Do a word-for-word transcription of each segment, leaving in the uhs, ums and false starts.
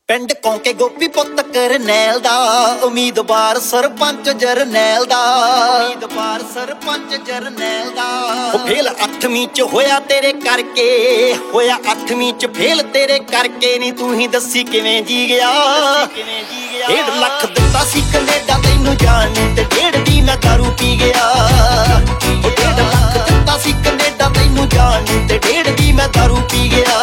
ਪਿੰਡ ਕੌਂਕੇ ਗੋਪੀ ਪੁੱਤ ਕਰਨੈਲ ਦਾ ਉਮੀਦਵਾਰ ਸਰਪੰਚ ਜਰਨੈਲ ਦਾ ਉਮੀਦਵਾਰ ਸਰਪੰਚ ਜਰਨੈਲ ਦਾ ਉਹ ਫੇਲ ਅੱਠਵੀਂ ਚ ਹੋਇਆ ਤੇਰੇ ਕਰਕੇ ਹੋਇਆ ਅੱਠਵੀਂ ਚ ਫੇਲ ਤੇਰੇ ਕਰਕੇ ਨੀ ਤੂੰ ਹੀ ਦੱਸੀ ਕਿਵੇਂ ਜੀ ਗਿਆ ਕਿਵੇਂ ਜੀ ਗਿਆ ਡੇਢ ਲੱਖ ਦਿੱਤਾ ਸੀ ਕੈਨੇਡਾ ਤੈਨੂੰ ਜਾਣ ਨੂੰ ਤੇ ਡੇਢ ਦੀ ਮੈਂ ਦਾਰੂ ਪੀ ਗਿਆ ਉਹ ਡੇਢ ਲੱਖ ਦਿੱਤਾ ਸੀ ਕੈਨੇਡਾ ਤੈਨੂੰ ਜਾਣ ਨੂੰ ਤੇ ਡੇਢ ਦੀ ਮੈਂ ਦਾਰੂ ਪੀ ਗਿਆ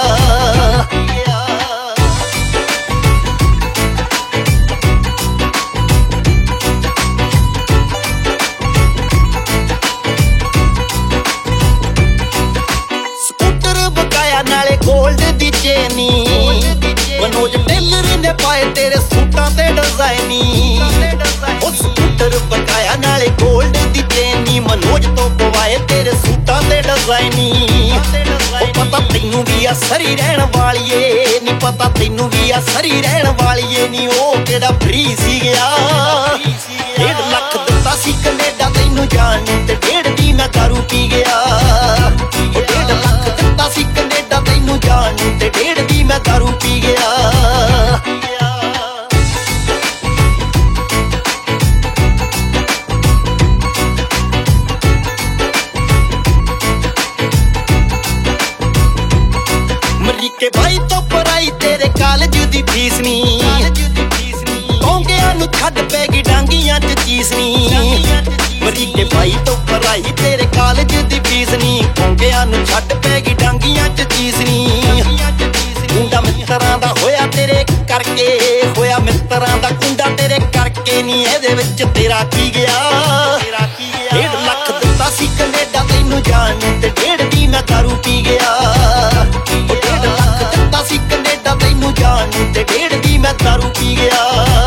ਨਾਲੇ ਗੋਲਡ ਦੀ ਚੇਨੀ ਮਨੋਜ ਟੇਲਰ ਨੇ ਪਾਏ ਤੇਰੇ ਸੂਟਾਂ ਤੇ ਡਿਜ਼ਾਈਨੀ ਉਹ ਸਕੂਟਰ ਬਕਾਇਆ ਨਾਲੇ ਗੋਲਡ ਦੀ ਚੇਨੀ ਮਨੋਜ ਤੋਂ ਪਵਾਏ ਤੇਰੇ ਸੂਟਾਂ ਤੇ ਡਿਜ਼ਾਈਨੀ ਉਹ ਪਤਾ ਤੈਨੂੰ ਵੀ ਆ ਸਰੀ ਰਹਿਣ ਵਾਲੀਏ ਨੀ ਪਤਾ ਤੈਨੂੰ ਵੀ ਆ ਸਰੀ ਰਹਿਣ ਵਾਲੀਏ ਨੀ ਉਹ ਕਿਹੜਾ ਫਰੀ ਸੀ ਗਿਆ ਡੇਢ ਲੱਖ ਦਿੱਤਾ ਸੀ ਕੈਨੇਡਾ ਤੈਨੂੰ ਜਾਣ ਨੂੰ ਤੇ ਡੇਢ ਦੀ ਮੈਂ ਦਾਰੂ ਪੀ ਗਿਆ ਉਹ ਡੇਢ ਲੱਖ ਦਿੱਤਾ ਸੀ ਕੈਨੇਡਾ ਤੈਨੂੰ ਜਾਣ ਨੂੰ ਤੇ ਡੇਢ ਦੀ ਮੈਂ ਦਾਰੂ ਪੀ ਗਿਆ ਮਰੀਕੇ ਬਾਈ ਤੋਂ ਪਰਾਈ ਤੇਰੇ ਕਾਲਜ ਦੀ ਫੀਸ ਨੀ ਕੌਂਕਿਆਂ ਨੂੰ ਛੱਡ ਪੈ ਗਈ ਡਾਂਗੀਆਂ ਚ ਚੀਸ ਨੀ ਮਰੀਕੇ ਬਾਈ ਤੋਂ ਪਰਾਈ ਤੇਰੇ ਕਾਲਜ ਦੀ ਫੀਸ ਨੀ ਕੌਂਕਿਆਂ ਨੂੰ ਛੱਡ ਪੈ ਗਈ ਡਾਂਗੀਆਂ ਚ ਚੀਸ ਨੀ ਕੁੰਡਾ ਮਿੱਤਰਾਂ ਦਾ ਹੋਇਆ ਤੇਰੇ ਕਰਕੇ ਹੋਇਆ ਮਿੱਤਰਾਂ ਦਾ ਕੁੰਡਾ ਤੇਰੇ ਕਰਕੇ ਨੀ ਇਹਦੇ ਵਿੱਚ ਤੇਰਾ ਕੀ ਗਿਆ ਡੇਢ ਲੱਖ ਦਿੱਤਾ ਸੀ ਕੈਨੇਡਾ ਤੈਨੂੰ ਜਾਣ ਨੂੰ ਤੇ ਡੇਢ ਦੀ ਮੈਂ ਦਾਰੂ ਪੀ ਗਿਆ ਉਹ ਡੇਢ ਲੱਖ ਦਿੱਤਾ ਸੀ ਕੈਨੇਡਾ ਤੈਨੂੰ ਜਾਣ ਨੂੰ ਤੇ ਡੇਢ ਦੀ ਮੈਂ ਦਾਰੂ ਪੀ ਗਿਆ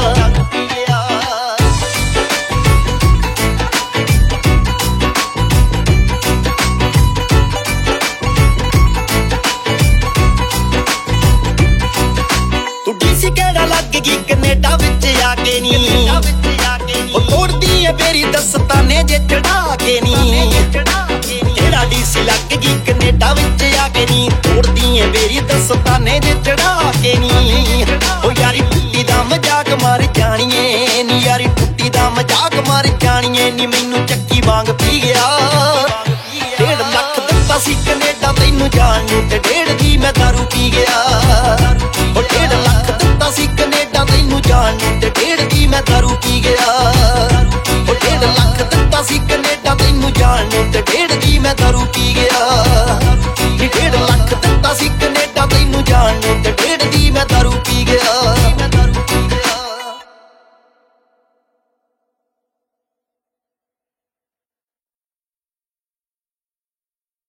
ਕਿਹੜਾ ਲੱਗ ਗਈ ਕੈਨੇਡਾ ਵਿੱਚ ਆ ਕੇ ਨੀ ਉਹ ਤੋੜਦੀ ਏ ਮੇਰੀ ਦਸਤਾਨੇ ਜੇ ਚੜਾ ਕੇ ਨੀ ਕਿਹੜਾ ਡੀਸੀ ਲੱਗ ਗਈ ਕੈਨੇਡਾ ਵਿੱਚ ਆ ਕੇ ਨੀ ਤੋੜਦੀ ਏ ਮੇਰੀ ਦਸਤਾਨੇ ਜੇ ਚੜਾ ਕੇ ਨੀ ਉਹ ਯਾਰੀ ਟੁੱਟੀ ਦਾ ਮਜ਼ਾਕ ਮਾਰ ਜਾਣੀਏ ਨੀ ਯਾਰੀ ਟੁੱਟੀ ਦਾ ਮਜ਼ਾਕ ਮਾਰ ਜਾਣੀਏ ਨੀ ਮੈਨੂੰ ਚੱਕੀ ਵਾਂਗ ਪੀ ਗਿਆ ਡੇਢ ਲੱਖ ਦਿੱਤਾ ਸੀ ਕੈਨੇਡਾ ਤੈਨੂੰ ਜਾਣ ਨੂੰ ਤੇ